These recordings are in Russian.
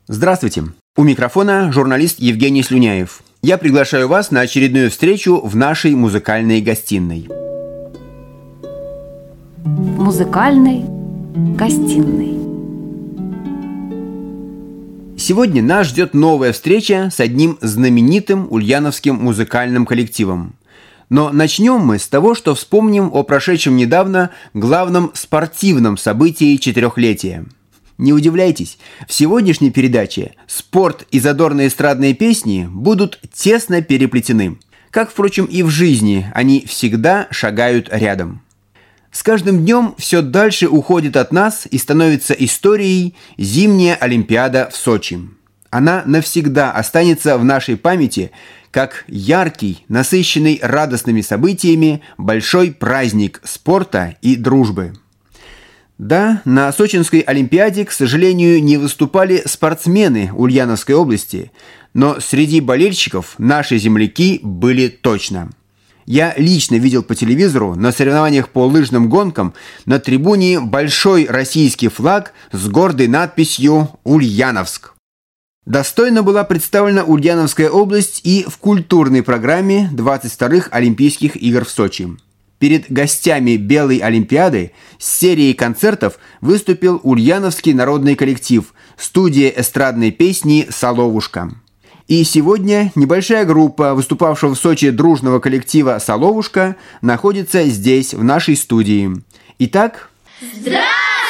Здравствуйте! У микрофона журналист Евгений Слюняев. Я приглашаю вас на очередную встречу в нашей музыкальной гостиной. Музыкальной гостиной. Сегодня нас ждет новая встреча с одним знаменитым ульяновским музыкальным коллективом. Но начнем мы с того, что вспомним о прошедшем недавно главном спортивном событии четырехлетия. Не удивляйтесь, в сегодняшней передаче спорт и задорные эстрадные песни будут тесно переплетены. Как, впрочем, и в жизни, они всегда шагают рядом. С каждым днем все дальше уходит от нас и становится историей зимняя Олимпиада в Сочи. Она навсегда останется в нашей памяти как яркий, насыщенный радостными событиями большой праздник спорта и дружбы. Да, на Сочинской Олимпиаде, к сожалению, не выступали спортсмены Ульяновской области, но среди болельщиков наши земляки были точно. Я лично видел по телевизору на соревнованиях по лыжным гонкам на трибуне большой российский флаг с гордой надписью «Ульяновск». Достойно была представлена Ульяновская область и в культурной программе 22-х Олимпийских игр в Сочи. Перед гостями Белой Олимпиады с серией концертов выступил ульяновский народный коллектив «Студия эстрадной песни «Соловушка». И сегодня небольшая группа, выступавшего в Сочи дружного коллектива «Соловушка», находится здесь, в нашей студии. Итак... Здравствуйте!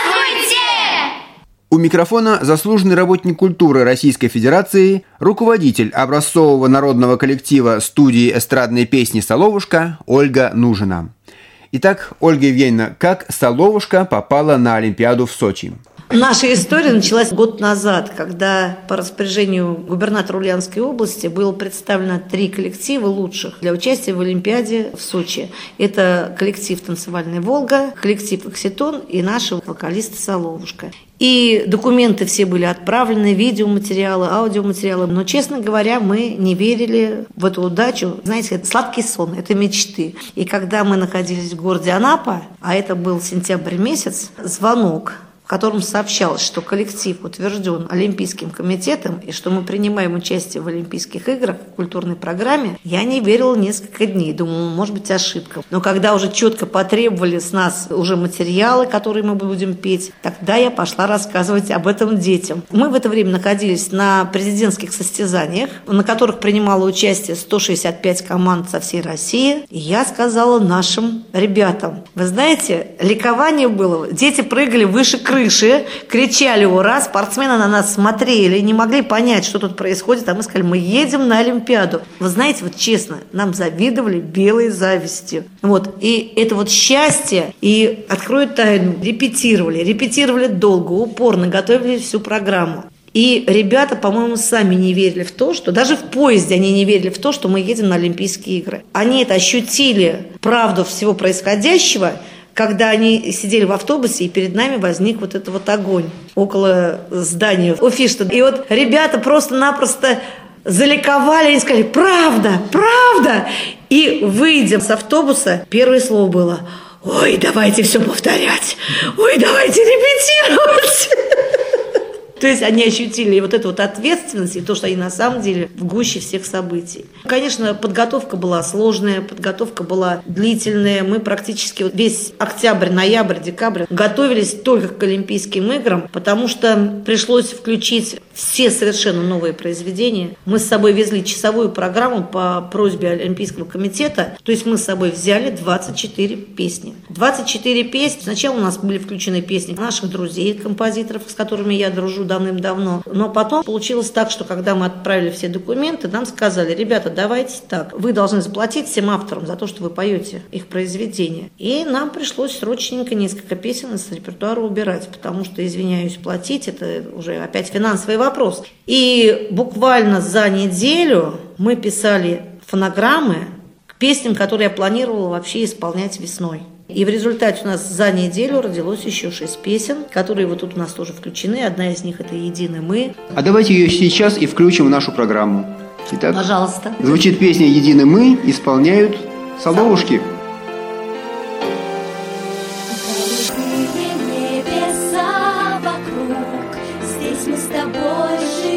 У микрофона заслуженный работник культуры Российской Федерации, руководитель образцового народного коллектива студии эстрадной песни «Соловушка» Ольга Нужина. Итак, Ольга Евгеньевна, как «Соловушка» попала на Олимпиаду в Сочи? Наша история началась год назад, когда по распоряжению губернатора Ульяновской области было представлено 3 коллектива лучших для участия в Олимпиаде в Сочи. Это коллектив «Танцевальная Волга», коллектив «Окситон» и наши вокалисты «Соловушка». И документы все были отправлены, видеоматериалы, аудиоматериалы. Но, честно говоря, мы не верили в эту удачу. Знаете, это сладкий сон, это мечты. И когда мы находились в городе Анапа, а это был сентябрь месяц, звонок, в котором сообщалось, что коллектив утвержден Олимпийским комитетом и что мы принимаем участие в Олимпийских играх в культурной программе, я не верила несколько дней. Думала, может быть, ошибка. Но когда уже четко потребовали с нас уже материалы, которые мы будем петь, тогда я пошла рассказывать об этом детям. Мы в это время находились на президентских состязаниях, на которых принимало участие 165 команд со всей России. И я сказала нашим ребятам, вы знаете, ликование было. Дети прыгали выше крыши, кричали «Ура!», спортсмены на нас смотрели, не могли понять, что тут происходит, а мы сказали, мы едем на Олимпиаду. Вы знаете, вот честно, нам завидовали белой завистью. Вот. И это вот счастье, и открою тайну, репетировали долго, упорно, готовили всю программу. И ребята, по-моему, сами не верили в то, что даже в поезде они не верили в то, что мы едем на Олимпийские игры. Они это ощутили, правду всего происходящего, когда они сидели в автобусе, и перед нами возник вот этот вот огонь около здания Уфишта. И вот ребята просто-напросто заликовали, они сказали «Правда! Правда!». И, выйдя с автобуса, первое слово было «Ой, давайте все повторять! Ой, давайте репетировать!». То есть они ощутили вот эту вот ответственность и то, что они на самом деле в гуще всех событий. Конечно, подготовка была сложная, подготовка была длительная. Мы практически весь октябрь, ноябрь, декабрь готовились только к Олимпийским играм, потому что пришлось включить все совершенно новые произведения. Мы с собой везли часовую программу по просьбе Олимпийского комитета. То есть мы с собой взяли 24 песни. 24 песни. Сначала у нас были включены песни наших друзей, композиторов, с которыми я дружу давным-давно. Но потом получилось так, что когда мы отправили все документы, нам сказали, ребята, давайте так, вы должны заплатить всем авторам за то, что вы поете их произведения. И нам пришлось срочненько несколько песен из репертуара убирать, потому что, извиняюсь, платить, это уже опять финансовый вопрос. И буквально за неделю мы писали фонограммы к песням, которые я планировала вообще исполнять весной. И в результате у нас за неделю родилось еще 6 песен, которые вот тут у нас тоже включены. Одна из них – это «Едины мы». А давайте ее сейчас и включим в нашу программу. Итак, пожалуйста. Звучит песня «Едины мы», исполняют «Соловушки». Небеса вокруг, здесь мы с тобой живем.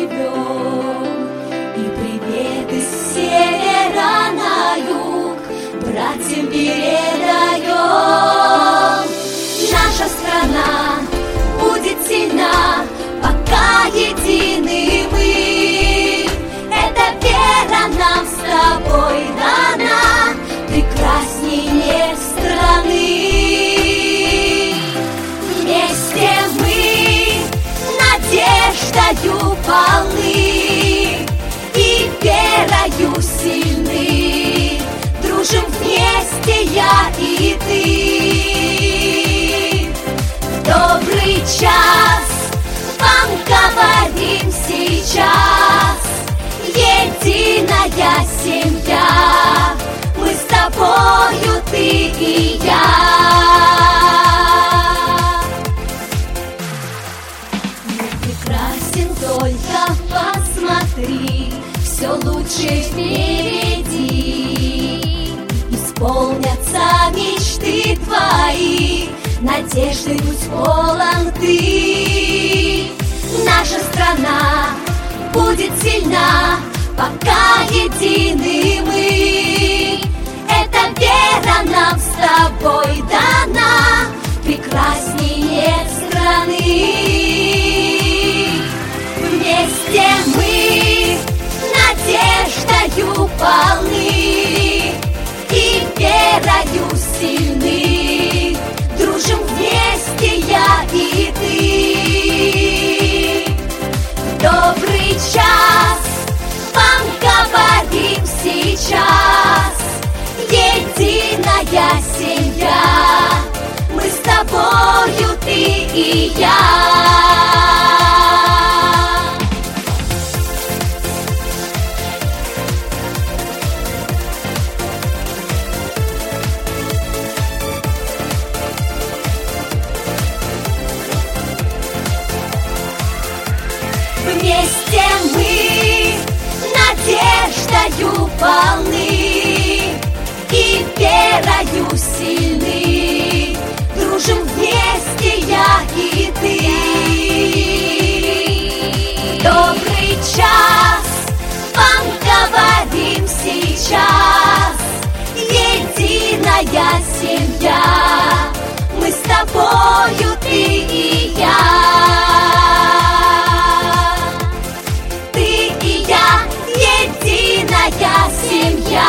час вам говорим сейчас. Единая семья, мы с тобою, ты и я. Мир прекрасен, только посмотри, все лучше впереди. Исполнятся мечты твои, надежды будь полон ты. Наша страна будет сильна, пока едины мы. Эта вера нам с тобой дана, прекраснее страны. Вместе мы надеждою полны и верою сильны. Дружим вместе я и ты. Добрый час вам говорим сейчас. Единая семья, мы с тобою, ты и я. Вместе мы надеждою полны и верою сильны. Дружим вместе я и ты. Добрый час вам говорим сейчас. Единая семья, мы с тобою, ты и я. Единая семья.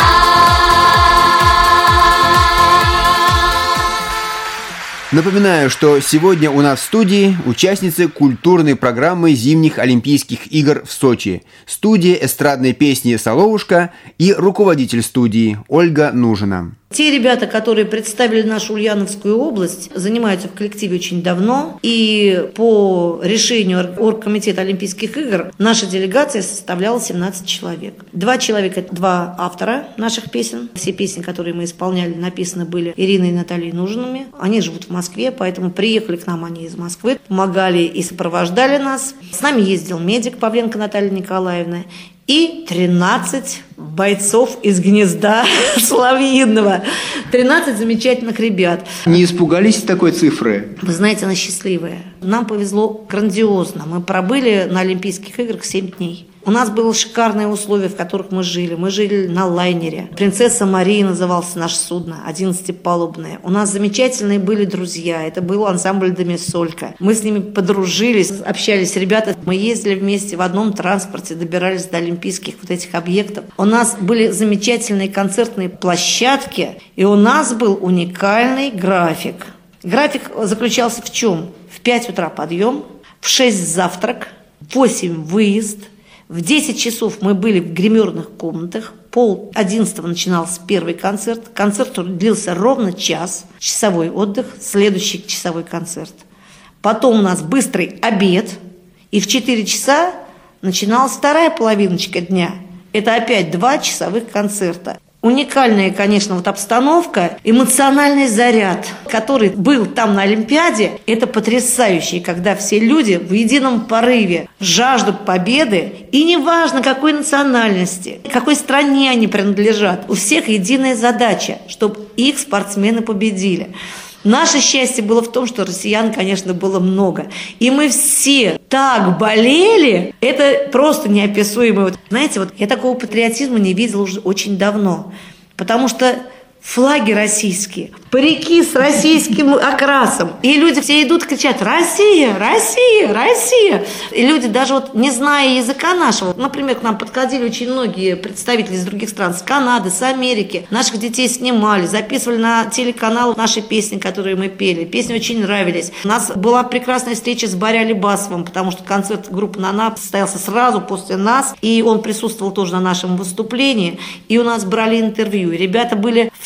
Напоминаю, что сегодня у нас в студии участницы культурной программы зимних Олимпийских игр в Сочи, студия эстрадной песни «Соловушка» и руководитель студии Ольга Нужина. Те ребята, которые представили нашу Ульяновскую область, занимаются в коллективе очень давно. И по решению Оргкомитета Олимпийских игр наша делегация составляла 17 человек. 2 человека – 2 автора наших песен. Все песни, которые мы исполняли, написаны были Ириной и Натальей Нужинами. Они живут в Москве, поэтому приехали к нам они из Москвы, помогали и сопровождали нас. С нами ездил медик Павленко Наталья Николаевна. И 13 бойцов из гнезда Соловьиного. 13 замечательных ребят. Не испугались такой цифры? Вы знаете, она счастливая. Нам повезло грандиозно. Мы пробыли на Олимпийских играх 7 дней. У нас были шикарные условия, в которых мы жили. Мы жили на лайнере. «Принцесса Мария» назывался наше судно, 11-палубное. У нас замечательные были друзья. Это был ансамбль «Домисолька». Мы с ними подружились, общались. Ребята, мы ездили вместе в одном транспорте, добирались до олимпийских вот этих объектов. У нас были замечательные концертные площадки, и у нас был уникальный график. График заключался в чем? В 5 утра подъем, в 6 завтрак, в 8 выезд. В 10 часов мы были в гримерных комнатах. 10:30 начинался первый концерт. Концерт длился ровно час. Часовой отдых, следующий часовой концерт. Потом у нас быстрый обед. И в 4 часа начиналась вторая половиночка дня. Это опять 2 часовых концерта. Уникальная, конечно, вот обстановка, эмоциональный заряд, который был там на Олимпиаде, это потрясающе, когда все люди в едином порыве жаждут победы, и неважно, какой национальности, какой стране они принадлежат, у всех единая задача, чтобы их спортсмены победили. Наше счастье было в том, что россиян, конечно, было много. И мы все так болели, это просто неописуемо. Вот, знаете, вот я такого патриотизма не видела уже очень давно. Потому что флаги российские, парики с российским окрасом. И люди все идут и кричат: «Россия! Россия! Россия!» И люди даже вот не зная языка нашего, например, к нам подходили очень многие представители из других стран, с Канады, с Америки. Наших детей снимали, записывали на телеканал наши песни, которые мы пели. Песни очень нравились. У нас была прекрасная встреча с Борей Алибасовым, потому что концерт группы «Нана» состоялся сразу после нас, и он присутствовал тоже на нашем выступлении. И у нас брали интервью. И ребята были в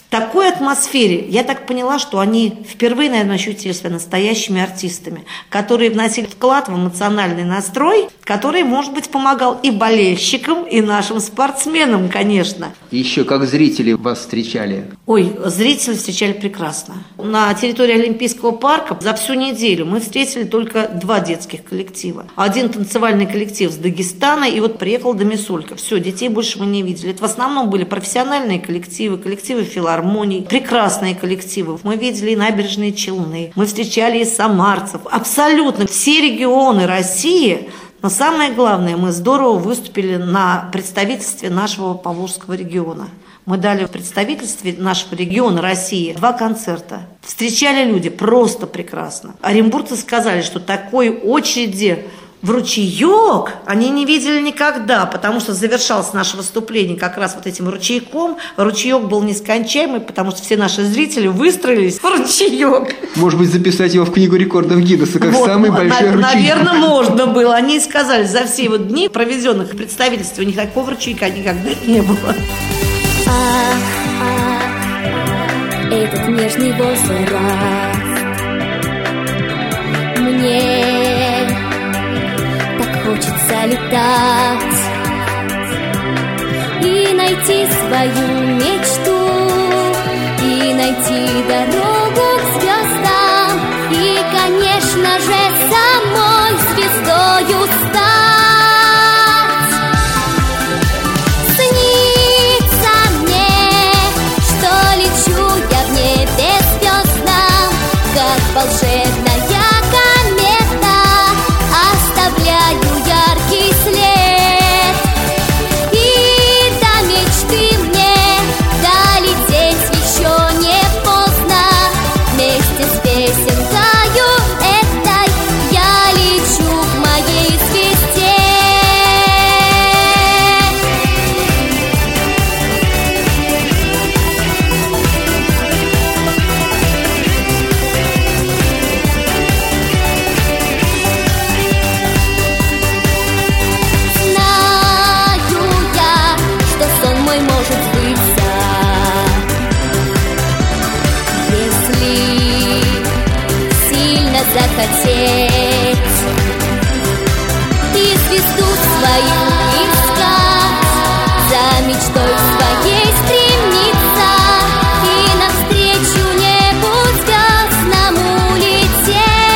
В такой атмосфере я так поняла, что они впервые, наверное, ощутили себя настоящими артистами, которые вносили вклад в эмоциональный настрой, который, может быть, помогал и болельщикам, и нашим спортсменам, конечно. Еще как зрители вас встречали? Ой, зрители встречали прекрасно. На территории Олимпийского парка за всю неделю мы встретили только 2 детских коллектива. Один танцевальный коллектив с Дагестана, и вот приехал до Мисулька. Все, детей больше мы не видели. Это в основном были профессиональные коллективы, коллективы филармоний, прекрасные коллективы. Мы видели и Набережные Челны, мы встречали и самарцев. Абсолютно все регионы России. Но самое главное, мы здорово выступили на представительстве нашего Поволжского региона. Мы дали в представительстве нашего региона России 2 концерта. Встречали люди просто прекрасно. Оренбургцы сказали, что такой очереди в ручеек они не видели никогда, потому что завершалось наше выступление как раз вот этим ручейком. Ручеек был нескончаемый, потому что все наши зрители выстроились в ручеек. Может быть, записать его в книгу рекордов Гиннесса как вот, самый большой ручеек? Наверное, можно было. Они сказали, за все вот дни проведенных в представительстве у них такого ручейка никогда не было. Этот нежный возраст мне так хочется летать и найти свою мечту, и найти дорогу к звездам, и, конечно же, самой звездою стать. Волшебная комета, оставляю яркий след. И до мечты мне долететь еще не поздно. Вместе с песенкою этой я лечу к моей звезде. Захотеть и звезду свою искать, за мечтой своей стремиться и навстречу небу звездному лететь.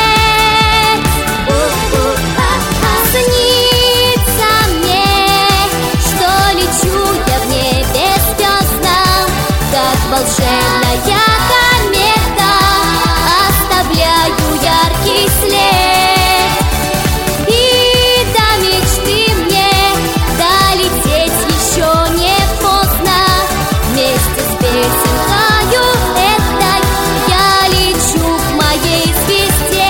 Снится мне, что лечу я в небе звездном, как волшебная комета, оставляю яркий след. И до мечты мне долететь еще не поздно. Вместе с песенкою этой я лечу к моей звезде.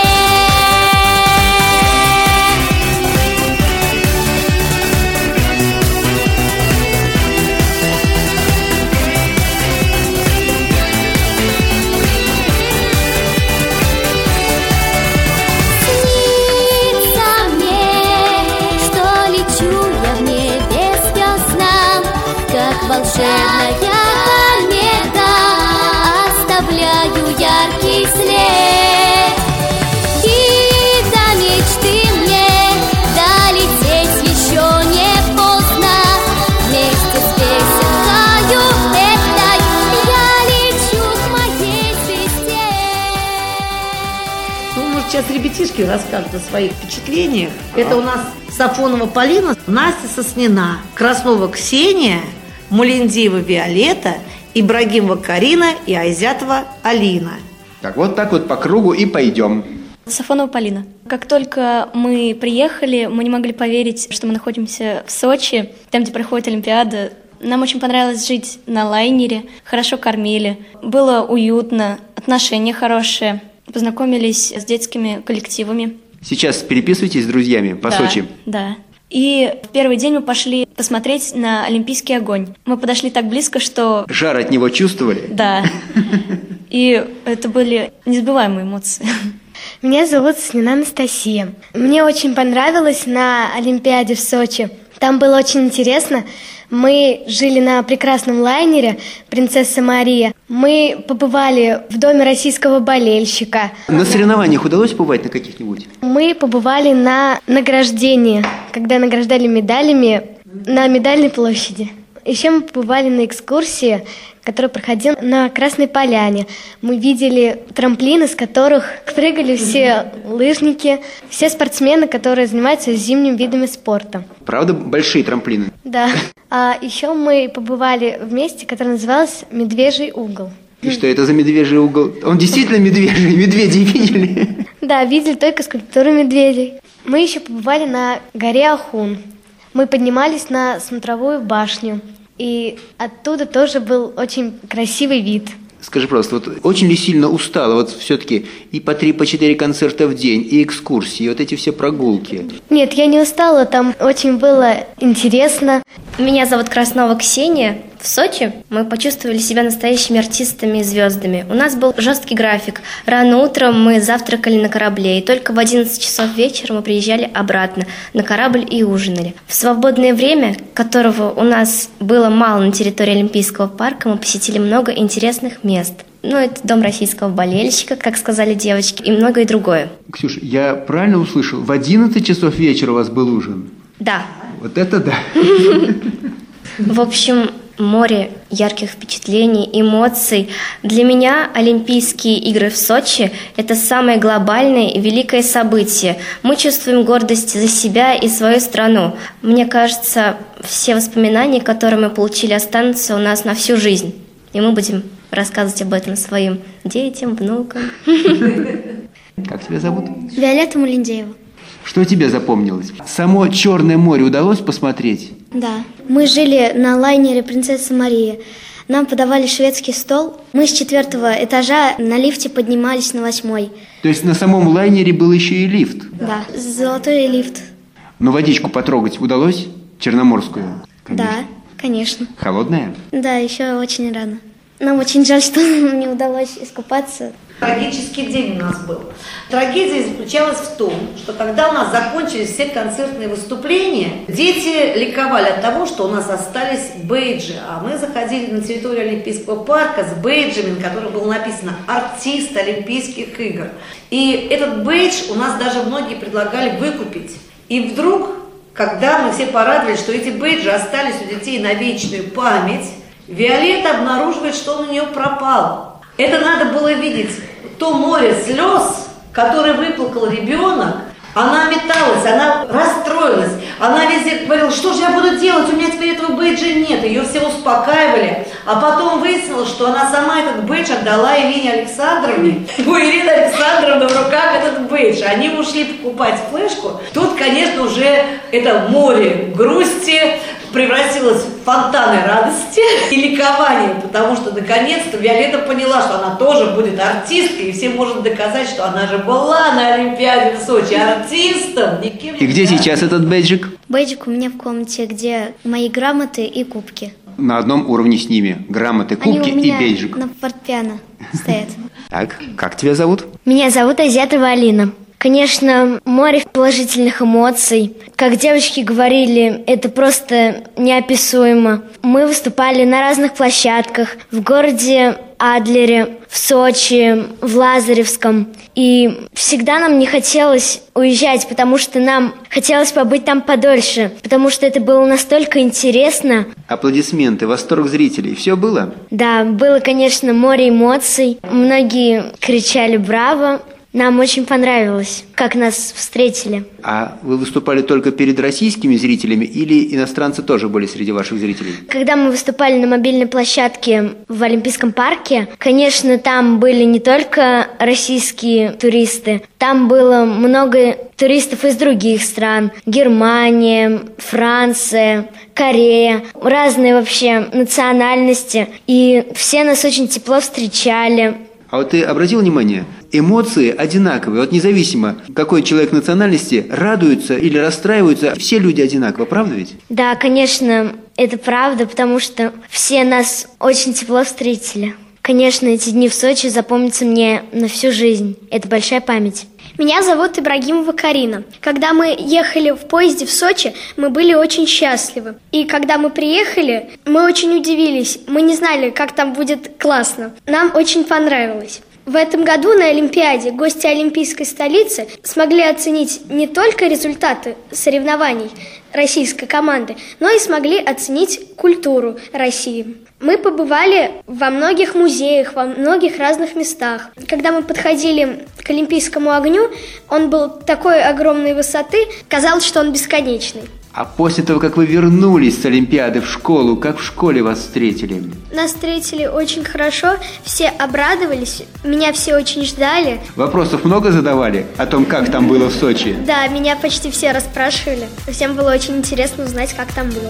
Волшебная комета, оставляю яркий след. И до мечты мне долететь еще не поздно. Вместе с песенкою этой я лечу к моей звезде. Ну, может, сейчас ребятишки расскажут о своих впечатлениях. Это у нас Сафонова Полина, Настя Соснина, Краснова Ксения, Мулендиева Виолетта, Ибрагимова Карина и Айзятова Алина. Так вот по кругу и пойдем. Сафонова Полина. Как только мы приехали, мы не могли поверить, что мы находимся в Сочи, там, где проходит Олимпиада. Нам очень понравилось жить на лайнере, хорошо кормили, было уютно, отношения хорошие, познакомились с детскими коллективами. Сейчас переписываетесь с друзьями по Сочи? Да. И в первый день мы пошли посмотреть на Олимпийский огонь. Мы подошли так близко, что... Жар от него чувствовали? Да. И это были незабываемые эмоции. Меня зовут Соснина Анастасия. Мне очень понравилось на Олимпиаде в Сочи. Там было очень интересно. Мы жили на прекрасном лайнере «Принцесса Мария». Мы побывали в доме российского болельщика. На соревнованиях удалось побывать на каких-нибудь? Мы побывали на награждении, когда награждали медалями на Медальной площади. Еще мы побывали на экскурсии, которая проходила на Красной Поляне. Мы видели трамплины, с которых прыгали все лыжники, все спортсмены, которые занимаются зимними видами спорта. Правда, большие трамплины? Да. А еще мы побывали в месте, которое называлось «Медвежий угол». И что это за медвежий угол? Он действительно медвежий? Медведей видели? Да, видели только скульптуру медведей. Мы еще побывали на горе Ахун. Мы поднимались на смотровую башню. И оттуда тоже был очень красивый вид. Скажи просто, вот очень ли сильно устала вот все-таки и по 3-4 концерта в день, и экскурсии, и вот эти все прогулки? Нет, я не устала, там очень было интересно. Меня зовут Краснова Ксения. В Сочи мы почувствовали себя настоящими артистами и звездами. У нас был жесткий график. Рано утром мы завтракали на корабле, и только в 11 часов вечера мы приезжали обратно на корабль и ужинали. В свободное время, которого у нас было мало на территории Олимпийского парка, мы посетили много интересных мест. Ну, это дом российского болельщика, как сказали девочки, и многое другое. Ксюш, я правильно услышал? В 11 часов вечера у вас был ужин? Да. Вот это да! В общем, море ярких впечатлений, эмоций. Для меня Олимпийские игры в Сочи – это самое глобальное и великое событие. Мы чувствуем гордость за себя и свою страну. Мне кажется, все воспоминания, которые мы получили, останутся у нас на всю жизнь. И мы будем рассказывать об этом своим детям, внукам. Как тебя зовут? Виолетта Мулиндеева. Что тебе запомнилось? Само Черное море удалось посмотреть? Да. Мы жили на лайнере «Принцесса Мария». Нам подавали шведский стол. Мы с 4-го этажа на лифте поднимались на 8-й. То есть на самом лайнере был еще и лифт? Да, золотой лифт. Но водичку потрогать удалось? Черноморскую? Да, конечно. Холодная? Да, еще очень рано. Нам очень жаль, что нам не удалось искупаться. Трагический день у нас был. Трагедия заключалась в том, что когда у нас закончились все концертные выступления, дети ликовали от того, что у нас остались бейджи. А мы заходили на территорию Олимпийского парка с бейджами, на которых было написано «Артист Олимпийских игр». И этот бейдж у нас даже многие предлагали выкупить. И вдруг, когда мы все порадовались, что эти бейджи остались у детей на вечную память, Виолетта обнаруживает, что он у нее пропал. Это надо было видеть. То море слез, которое выплакал ребенок, она металась, она расстроилась. Она везде говорила, что же я буду делать, у меня теперь этого бейджа нет. Ее все успокаивали. А потом выяснилось, что она сама этот бейдж отдала Ирине Александровне. У Ирины Александровны в руках этот бейдж. Они ушли покупать флешку. Тут, конечно, уже это море грусти превратилось в фонтаны радости и ликования, потому что наконец-то Виолетта поняла, что она тоже будет артисткой, и всем может доказать, что она же была на Олимпиаде в Сочи артистом. Никем. И где сейчас этот бейджик? Бейджик у меня в комнате, где мои грамоты и кубки. На одном уровне с ними. Грамоты, кубки Они у меня и бейджик. на фортепиано стоят. Так, как тебя зовут? Меня зовут Азиатова Алина. Конечно, море положительных эмоций. Как девочки говорили, это просто неописуемо. Мы выступали на разных площадках. В городе Адлере, в Сочи, в Лазаревском. И всегда нам не хотелось уезжать, потому что нам хотелось побыть там подольше. Потому что это было настолько интересно. Аплодисменты, восторг зрителей. Все было? Да, было, конечно, море эмоций. Многие кричали «Браво!». Нам очень понравилось, как нас встретили. А вы выступали только перед российскими зрителями или иностранцы тоже были среди ваших зрителей? Когда мы выступали на мобильной площадке в Олимпийском парке, конечно, там были не только российские туристы, там было много туристов из других стран. Германия, Франция, Корея, разные вообще национальности. И все нас очень тепло встречали. А вот ты обратил внимание, эмоции одинаковые. Вот независимо, какой человек национальности, радуется или расстраивается, все люди одинаково, правда ведь? Да, конечно, это правда, потому что все нас очень тепло встретили. Конечно, эти дни в Сочи запомнятся мне на всю жизнь. Это большая память. Меня зовут Ибрагимова Карина. Когда мы ехали в поезде в Сочи, мы были очень счастливы. И когда мы приехали, мы очень удивились. Мы не знали, как там будет классно. Нам очень понравилось. В этом году на Олимпиаде гости олимпийской столицы смогли оценить не только результаты соревнований российской команды, но и смогли оценить культуру России. Мы побывали во многих музеях, во многих разных местах. Когда мы подходили к Олимпийскому огню, он был такой огромной высоты, казалось, что он бесконечный. А после того, как вы вернулись с Олимпиады в школу, как в школе вас встретили? Нас встретили очень хорошо, все обрадовались, меня все очень ждали. Вопросов много задавали о том, как там было в Сочи? Да, меня почти все расспрашивали. Всем было очень интересно узнать, как там было.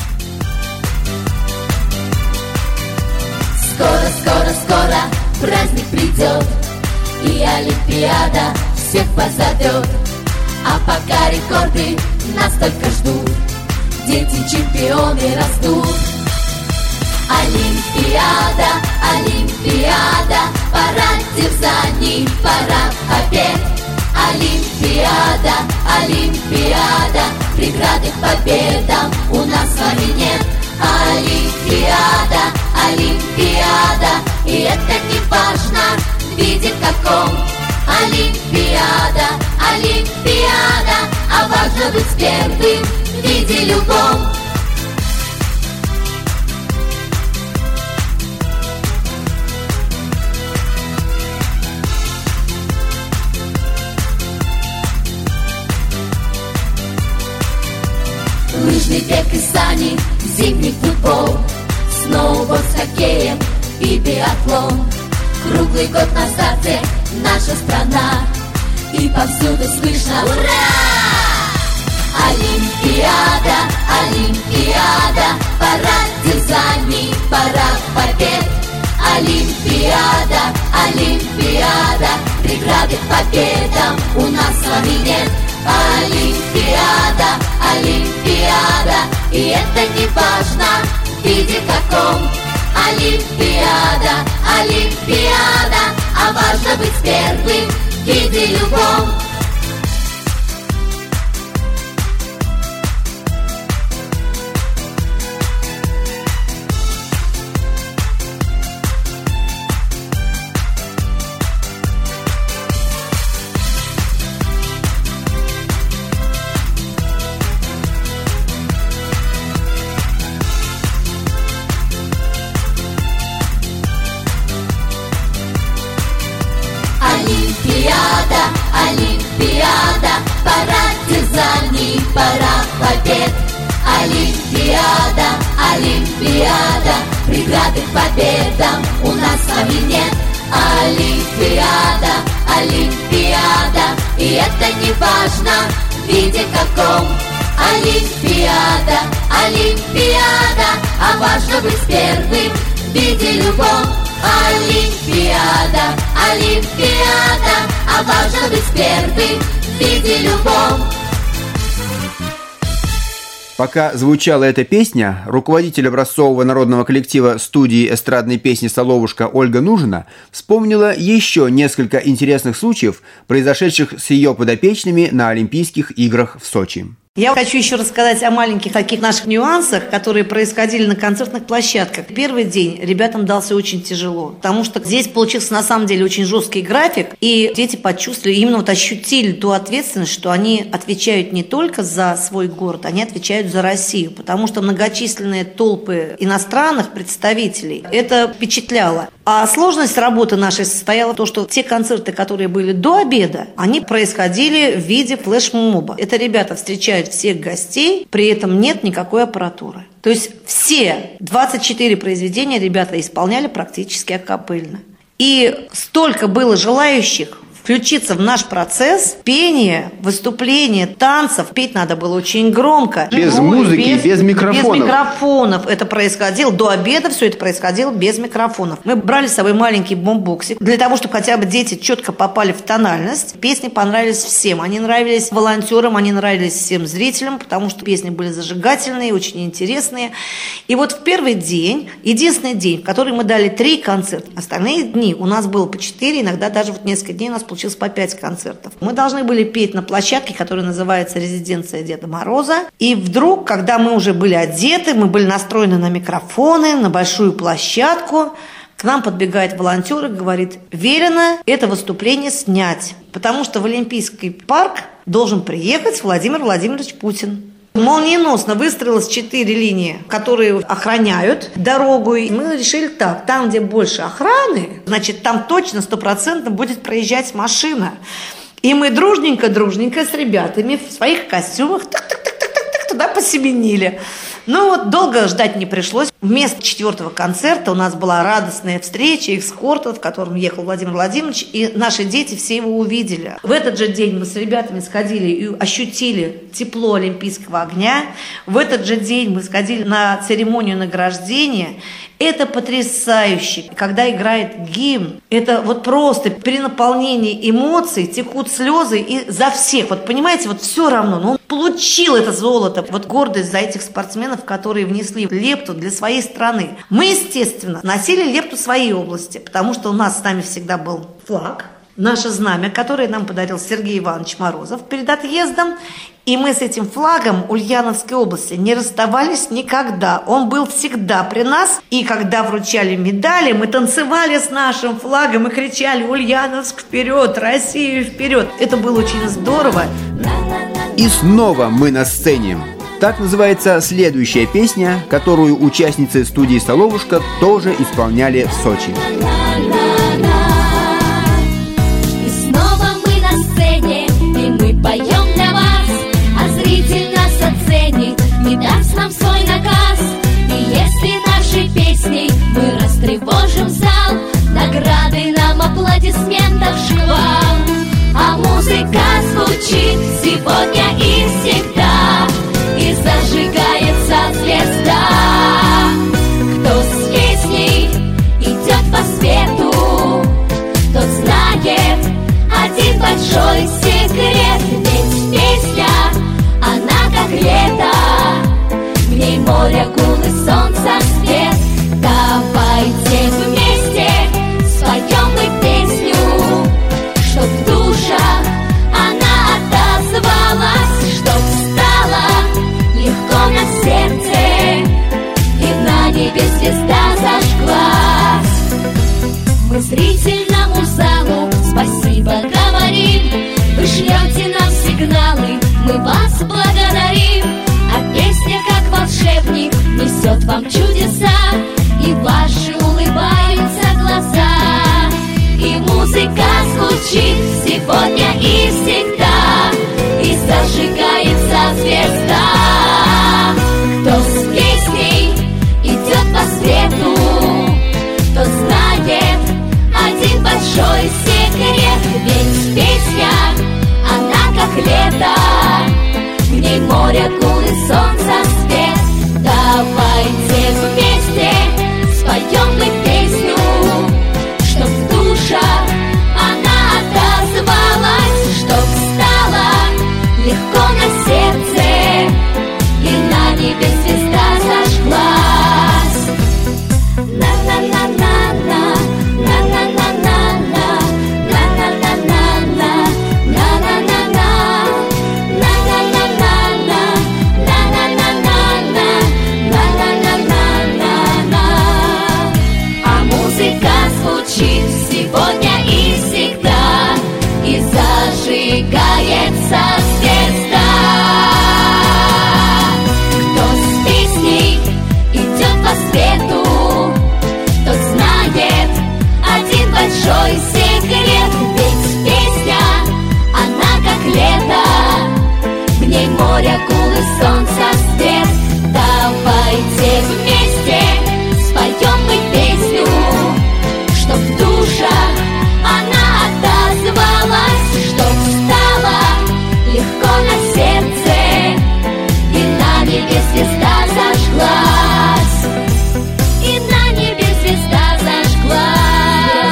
Скоро, скоро, скоро праздник придет, и Олимпиада всех позовет. А пока рекорды нас только ждут, дети-чемпионы растут. Олимпиада, Олимпиада, парад терзаний, парад побед. Олимпиада, Олимпиада, преграды к победам у нас с вами нет. Олимпиада, Олимпиада, и это не важно, в виде каком. Олимпиада, Олимпиада, а важно быть первым в виде любом. Лыжный бег и сани, зимний футбол, сноуборд с хоккеем и биатлон. Круглый год на старте наша страна, и повсюду слышно ура! Олимпиада, Олимпиада, парад терзаний, парад побед. Олимпиада, Олимпиада, преграды к победам у нас с вами нет. Олимпиада, Олимпиада, и это не важно, в виде каком. Олимпиада, Олимпиада, а важно быть первым в виде любом. Олимпиада, Олимпиада, парад терзаний, парад побед. Олимпиада, Олимпиада, преграды к победам у нас с вами нет. Олимпиада, Олимпиада, и это не важно, в виде каком. Олимпиада, Олимпиада, а важно быть первым в виде любом. Олимпиада, Олимпиада, а важно быть первым в виде любом. Пока звучала эта песня, руководитель образцового народного коллектива студии эстрадной песни «Соловушка» Ольга Нужина вспомнила еще несколько интересных случаев, произошедших с ее подопечными на Олимпийских играх в Сочи. Я хочу еще рассказать о маленьких таких наших нюансах, которые происходили на концертных площадках. Первый день ребятам дался очень тяжело, потому что здесь получился на самом деле очень жесткий график, и дети почувствовали, именно вот ощутили ту ответственность, что они отвечают не только за свой город, они отвечают за Россию, потому что многочисленные толпы иностранных представителей, это впечатляло. А сложность работы нашей состояла в том, что те концерты, которые были до обеда, они происходили в виде флешмоба. Это ребята встречают всех гостей, при этом нет никакой аппаратуры. То есть все 24 произведения ребята исполняли практически акапельно. И столько было желающих включиться в наш процесс пения, выступления, танцев. Петь надо было очень громко. Без музыки, без микрофонов. Без микрофонов это происходило. До обеда все это происходило без микрофонов. Мы брали с собой маленький бомбоксик для того, чтобы хотя бы дети четко попали в тональность. Песни понравились всем. Они нравились волонтерам, они нравились всем зрителям, потому что песни были зажигательные, очень интересные. И вот в первый день, единственный день, в который мы дали 3 концерта, остальные дни у нас было по 4, иногда даже вот несколько дней у нас получилось получилось по 5 концертов. Мы должны были петь на площадке, которая называется «Резиденция Деда Мороза». И вдруг, когда мы уже были одеты, мы были настроены на микрофоны, на большую площадку, к нам подбегает волонтер и говорит: велено это выступление снять, потому что в Олимпийский парк должен приехать Владимир Владимирович Путин. Молниеносно выстроилось 4 линии, которые охраняют дорогу. И мы решили так: там, где больше охраны, значит, там точно 100% будет проезжать машина. И мы дружненько с ребятами в своих костюмах туда посеменили. Ну вот, долго ждать не пришлось. Вместо 4-го концерта у нас была радостная встреча, эскорт, в котором ехал Владимир Владимирович, и наши дети все его увидели. В этот же день мы с ребятами сходили и ощутили тепло олимпийского огня. В этот же день мы сходили на церемонию награждения. Это потрясающе. Когда играет гимн, это вот просто перенаполнение эмоций, текут слезы и за всех. Вот понимаете, вот все равно, но он получил это золото. Вот гордость за этих спортсменов, которые внесли лепту для своей страны. Мы, естественно, носили лепту своей области, потому что у нас с нами всегда был флаг, наше знамя, которое нам подарил Сергей Иванович Морозов перед отъездом. И мы с этим флагом Ульяновской области не расставались никогда. Он был всегда при нас. И когда вручали медали, мы танцевали с нашим флагом и кричали: «Ульяновск вперед! Россию вперед!» Это было очень здорово. И снова мы на сцене. Так называется следующая песня, которую участницы студии «Соловушка» тоже исполняли в Сочи. И снова мы на сцене, и мы поем для вас, а зритель нас оценит и даст нам свой наказ. И если нашей песней мы растревожим зал, награды нам аплодисментов шквал. А музыка звучит сегодня и всегда, и зажигается звезда. Кто с песней идет по свету, тот знает один большой секрет. Ведь песня, она как лето, в ней море, гул и солнца свет. Давайте вместе споем мы песню, чтоб в душах она отозвалась, чтоб стала легко на сердце, и на небе звезда зажглась. Мы зрительному залу спасибо говорим, вы шлете нам сигналы, мы вас благодарим. А песня, как волшебник, несет вам чудеса, и ваши улыбаются глаза. И музыка звучит сегодня и всегда, и зажигается звезда. Кто с песней идет по свету, тот знает один большой секрет. Ведь песня, она как лето, в ней море, гул и солнца свет. Давайте вместе споем мы песню, чтоб в душах она отозвалась, чтоб стала легко на сердце, и на небе звезда зажглась. На-на-на-на-на, на-на-на-на-на, на-на-на-на-на, на-на-на-на, на-на-на-на-на, на-на-на-на-на, на-на-на-на-на. А музыка звучит сегодня и всегда, и зажигается звезда. Кто с песней идет по свету, тот знает один большой секрет. Ведь песня, она как лето, в ней море, гул и солнца свет. Давайте вместе споем мы песню, чтоб в душах она отозвалась, чтоб стала легко на сердце, и на небе звезда зажглась. И на небе звезда зажглась.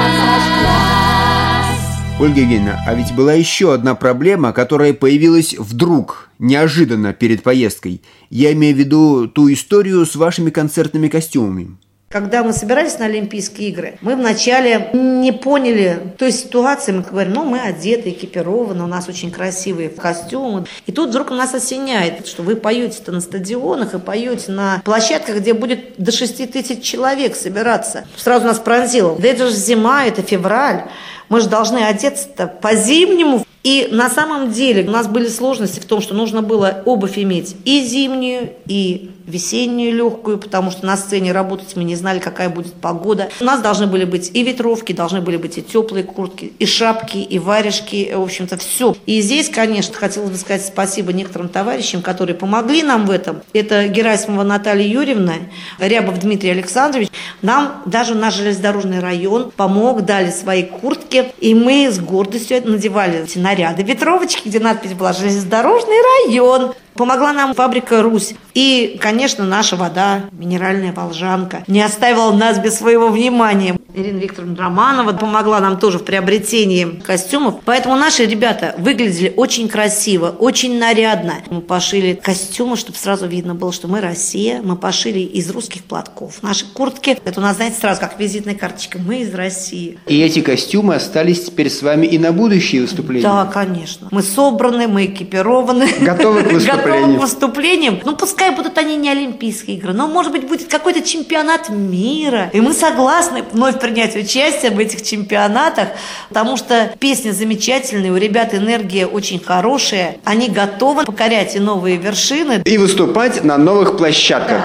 Ольга Евгеньевна, а ведь была еще одна проблема, которая появилась вдруг, неожиданно перед поездкой. Я имею в виду ту историю с вашими концертными костюмами. Когда мы собирались на Олимпийские игры, мы вначале не поняли той ситуации. Мы говорим, мы одеты, экипированы, у нас очень красивые костюмы. И тут вдруг нас осеняет, что вы поете-то на стадионах и поете на площадках, где будет до 6 тысяч человек собираться. Сразу нас пронзило. Да это же зима, это февраль. Мы же должны одеться-то по-зимнему. И на самом деле у нас были сложности в том, что нужно было обувь иметь и зимнюю, и весеннюю легкую, потому что на сцене работать мы не знали, какая будет погода. У нас должны были быть и ветровки, должны были быть и теплые куртки, и шапки, и варежки, в общем-то, все. И здесь, конечно, хотелось бы сказать спасибо некоторым товарищам, которые помогли нам в этом. Это Герасимова Наталья Юрьевна, Рябов Дмитрий Александрович. Нам даже наш железнодорожный район помог, дали свои куртки, и мы с гордостью надевали эти наряды, ветровочки, где надпись была «Железнодорожный район». Помогла нам фабрика «Русь». И, конечно, наша вода, минеральная волжанка, не оставила нас без своего внимания. Ирина Викторовна Романова помогла нам тоже в приобретении костюмов. Поэтому наши ребята выглядели очень красиво, очень нарядно. Мы пошили костюмы, чтобы сразу видно было, что мы Россия. Мы пошили из русских платков. Наши куртки, это у нас, знаете, сразу как визитная карточка. Мы из России. И эти костюмы остались теперь с вами и на будущие выступления? Да, конечно. Мы собраны, мы экипированы. Готовы к выступлениям. Готовы к выступлениям. Пускай будут они не Олимпийские игры, но, может быть, будет какой-то чемпионат мира. И мы согласны вновь принять участие в этих чемпионатах, потому что песни замечательные, у ребят энергия очень хорошая. Они готовы покорять и новые вершины. И выступать на новых площадках.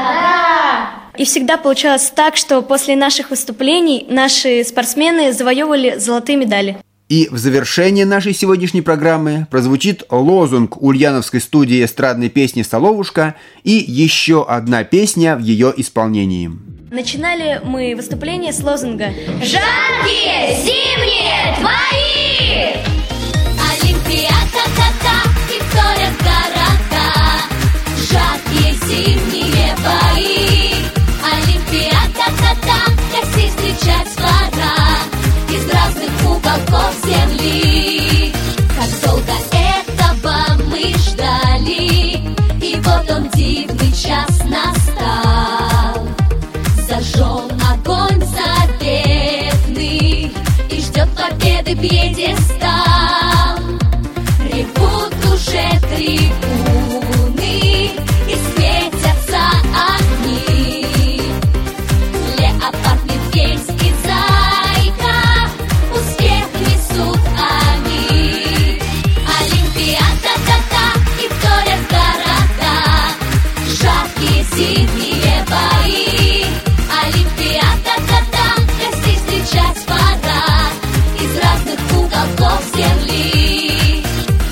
Да! И всегда получалось так, что после наших выступлений наши спортсмены завоевывали золотые медали. И в завершение нашей сегодняшней программы прозвучит лозунг ульяновской студии эстрадной песни «Соловушка» и еще одна песня в ее исполнении. Начинали мы выступление с лозунга «Жаркие зимние твои!» Олимпиада, та-та, Виктория, города. Жаркие зимние бои. Олимпиада, та-та, России встречать пора. Из разных уголков земли. Как долго этого мы ждали, и вот он дивный час настал. Зажжен огонь заветный, и ждет победы пьедестал. Ревут уже трибуны, и светятся огни. Леопард, медведь и зайка успех несут они. Олимпиада, та-та, Виктория, города. Жаркие зимние бои. Олимпиада, та-та, России встречать пора. Из разных уголков земли.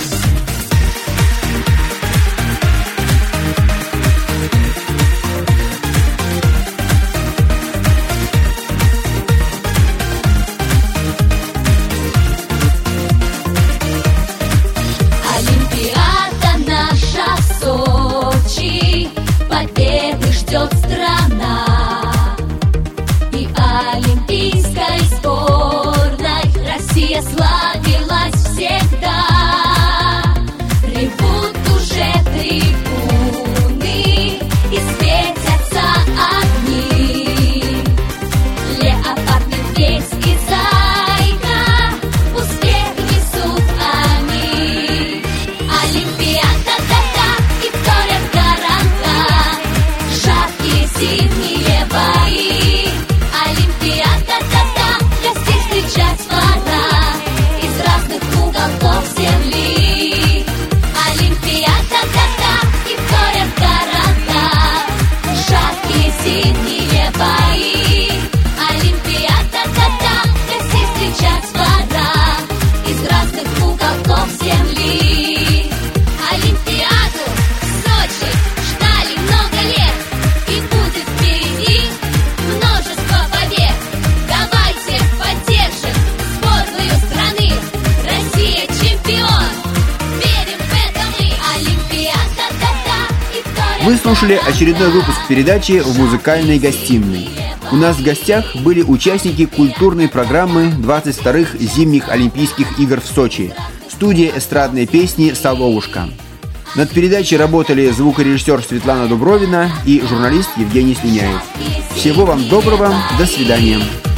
Олимпиада наша в Сочи, победы ждет страна. И олимпийской сборной Россия славилась всегда. Ревут уже трибуны, и светятся огни. Леопард, медведь и зайка успех несут они. Олимпиада, та-та, Виктория, города. Жаркие зимние бои. Олимпиада, та-та, России встречать пора. Из разных уголков земли. Олимпиада, та-та, Виктория, города. Жаркие зимние бои. Олимпиада, та-та, России встречать пора. Из разных уголков земли. Олимпиаду в Сочи ждали много лет, и будет впереди множество побед. Давайте поддержим сборную страны. Россия чемпион, верим в это мы. Олимпиада, та-та, Виктория. Вы слушали очередной выпуск передачи «В музыкальной гостиной». У нас в гостях были участники культурной программы 22-х зимних Олимпийских игр в Сочи, студия эстрадной песни «Соловушка». Над передачей работали звукорежиссер Светлана Дубровина и журналист Евгений Слиняев. Всего вам доброго, до свидания.